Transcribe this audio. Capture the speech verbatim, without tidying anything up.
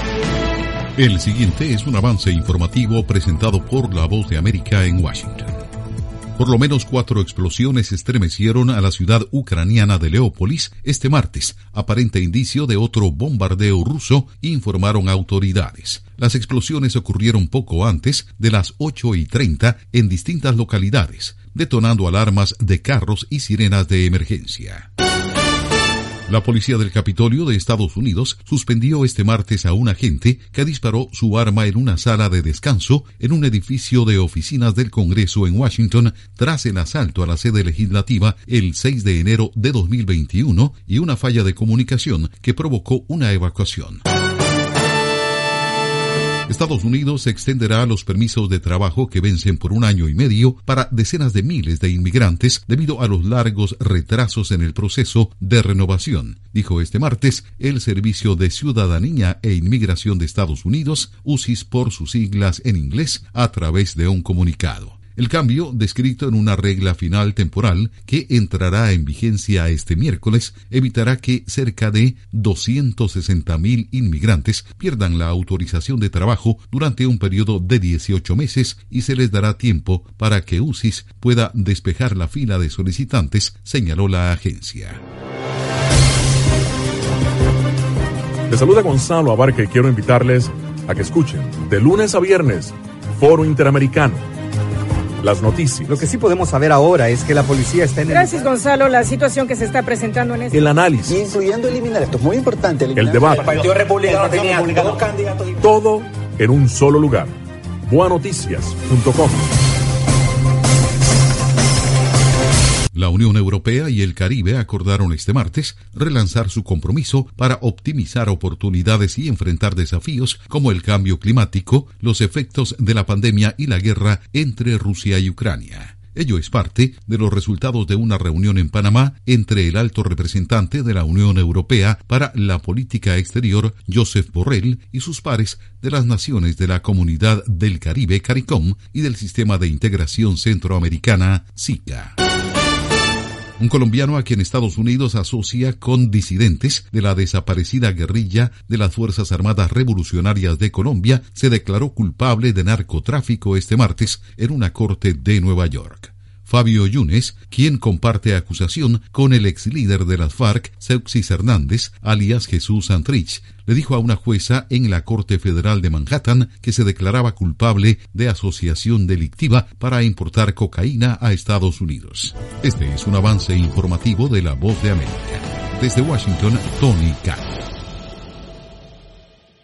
El siguiente es un avance informativo presentado por La Voz de América en Washington. Por lo menos cuatro explosiones estremecieron a la ciudad ucraniana de Leópolis este martes, aparente indicio de otro bombardeo ruso, informaron autoridades. Las explosiones ocurrieron poco antes de las ocho y treinta en distintas localidades, detonando alarmas de carros y sirenas de emergencia. La policía del Capitolio de Estados Unidos suspendió este martes a un agente que disparó su arma en una sala de descanso en un edificio de oficinas del Congreso en Washington tras el asalto a la sede legislativa el seis de enero de dos mil veintiuno y una falla de comunicación que provocó una evacuación. Estados Unidos extenderá los permisos de trabajo que vencen por un año y medio para decenas de miles de inmigrantes debido a los largos retrasos en el proceso de renovación, dijo este martes el Servicio de Ciudadanía e Inmigración de Estados Unidos, U S I S por sus siglas en inglés, a través de un comunicado. El cambio, descrito en una regla final temporal que entrará en vigencia este miércoles, evitará que cerca de doscientos sesenta mil inmigrantes pierdan la autorización de trabajo durante un periodo de dieciocho meses y se les dará tiempo para que U S I S pueda despejar la fila de solicitantes, señaló la agencia. Les saluda Gonzalo Abarca y quiero invitarles a que escuchen de lunes a viernes Foro Interamericano. Las noticias. Lo que sí podemos saber ahora es que la policía está en el... Gracias, Gonzalo. La situación que se está presentando en este... El análisis. Incluyendo eliminar, esto es muy importante. El debate. El Partido Republicano tenía dos candidatos. Todo en un solo lugar. boa noticias punto com. La Unión Europea y el Caribe acordaron este martes relanzar su compromiso para optimizar oportunidades y enfrentar desafíos como el cambio climático, los efectos de la pandemia y la guerra entre Rusia y Ucrania. Ello es parte de los resultados de una reunión en Panamá entre el alto representante de la Unión Europea para la política exterior, Josep Borrell, y sus pares de las naciones de la Comunidad del Caribe, CARICOM, y del Sistema de Integración Centroamericana, SICA. Un colombiano a quien Estados Unidos asocia con disidentes de la desaparecida guerrilla de las Fuerzas Armadas Revolucionarias de Colombia se declaró culpable de narcotráfico este martes en una corte de Nueva York. Fabio Yunes, quien comparte acusación con el ex líder de las FARC, Seuxis Hernández, alias Jesús Santrich, le dijo a una jueza en la Corte Federal de Manhattan que se declaraba culpable de asociación delictiva para importar cocaína a Estados Unidos. Este es un avance informativo de La Voz de América. Desde Washington, Tony Cano.